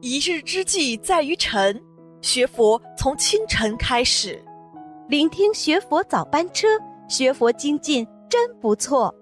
一日之计在于晨，学佛从清晨开始。 聆听学佛早班车，学佛精进真不错。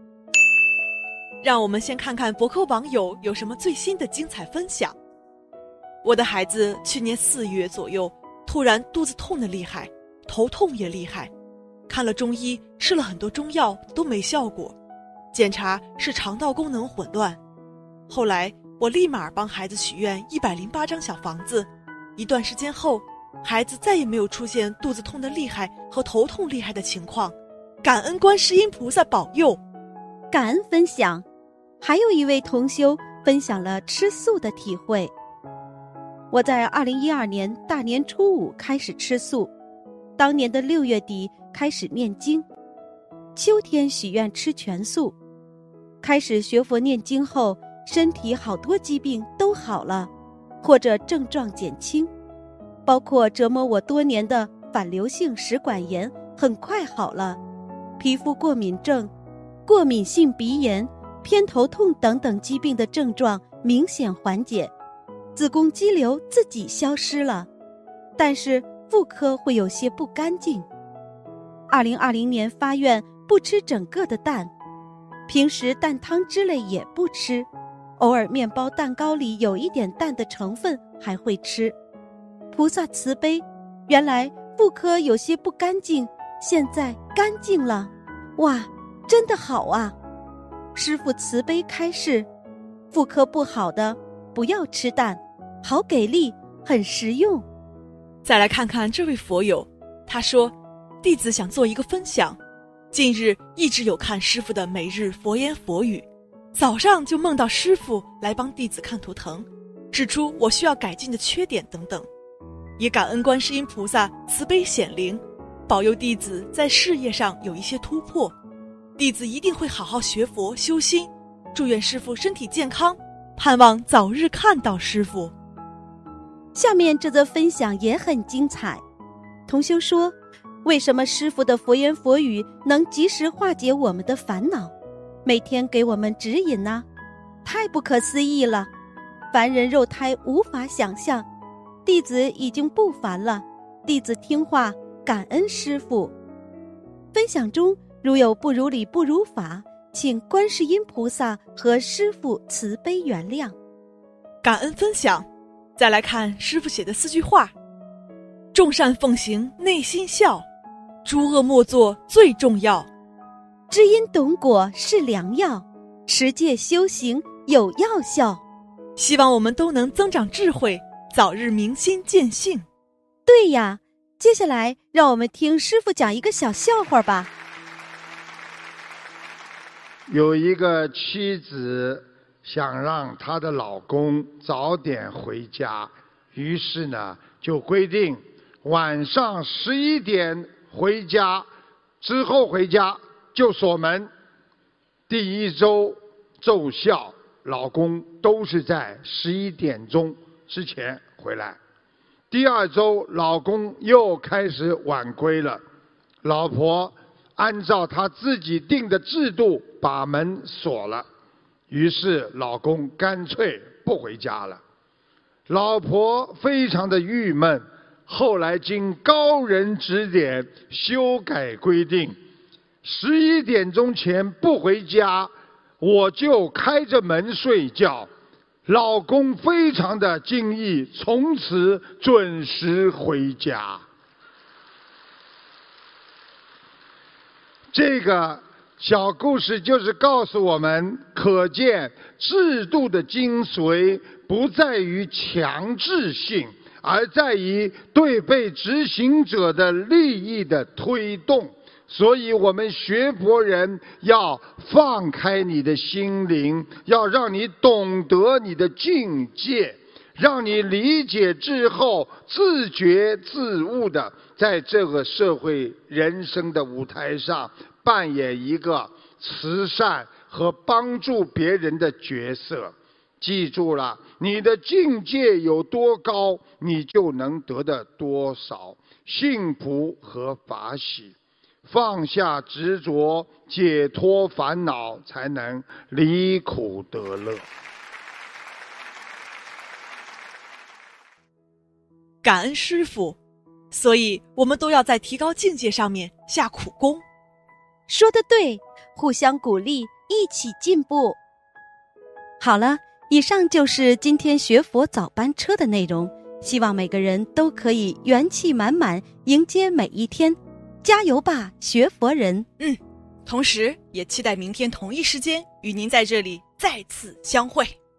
让我们先看看博客网友有什么最新的精彩分享。我的孩子去年4月左右，突然肚子痛得厉害，头痛也厉害，看了中医，吃了很多中药都没效果，检查是肠道功能混乱。后来我立马帮孩子许愿108张小房子，一段时间后，孩子再也没有出现肚子痛得厉害和头痛厉害的情况，感恩观世音菩萨保佑。 感恩分享，还有一位同修分享了吃素的体会。我在2012年大年初5开始吃素，当年的6月底开始念经，秋天许愿吃全素。开始学佛念经后，身体好多疾病都好了，或者症状减轻，包括折磨我多年的反流性食管炎很快好了，皮肤过敏症、过敏性鼻炎、偏头痛等等疾病的症状明显缓解，子宫肌瘤自己消失了，但是妇科会有些不干净。2020年发愿不吃整个的蛋，平时蛋汤之类也不吃，偶尔面包蛋糕里有一点蛋的成分还会吃。菩萨慈悲，原来妇科有些不干净，现在干净了，哇，真的好啊！师父慈悲开示，妇科不好的不要吃蛋，好给力，很实用。 再来看看这位佛友，他说，弟子想做一个分享。近日一直有看师父的每日佛言佛语，早上就梦到师父来帮弟子看图腾，指出我需要改进的缺点等等，也感恩观世音菩萨慈悲显灵，保佑弟子在事业上有一些突破。弟子一定会好好学佛修心，祝愿师父身体健康，盼望早日看到师父。 下面这则分享也很精彩。同修说，为什么师父的佛言佛语能及时化解我们的烦恼，每天给我们指引呢？太不可思议了，凡人肉胎无法想象。弟子已经不烦了，弟子听话，感恩师父。分享中如有不如理不如法，请观世音菩萨和师父慈悲原谅。 感恩分享。再来看师父写的4句话：众善奉行内心笑，诸恶莫作最重要， 知因懂果是良药，持戒修行有药效。 希望我们都能增长智慧，早日明心见性。 对呀，接下来让我们听师父讲一个小笑话吧。 有一个妻子想让她的老公早点回家，于是呢就规定晚上11点回家，之后回家就锁门。第一周奏效，老公都是在11点钟之前回来。第2周，老公又开始晚归了，老婆按照他自己定的制度把门锁了，于是老公干脆不回家了。老婆非常的郁闷，后来经高人指点修改规定，11点钟前不回家，我就开着门睡觉。老公非常的惊异，从此准时回家。这个小故事就是告诉我们，可见制度的精髓不在于强制性，而在于对被执行者的利益的推动。所以我们学佛人要放开你的心灵，要让你懂得你的境界，让你理解之后自觉自悟的在这个社会人生的舞台上扮演一个慈善和帮助别人的角色。记住了，你的境界有多高，你就能得的多少幸福和法喜。放下执着，解脱烦恼，才能离苦得乐。 感恩师父，所以我们都要在提高境界上面下苦功。 说得对，互相鼓励，一起进步。好了，以上就是今天学佛早班车的内容，希望每个人都可以元气满满，迎接每一天。加油吧，学佛人！ 同时也期待明天同一时间与您在这里再次相会。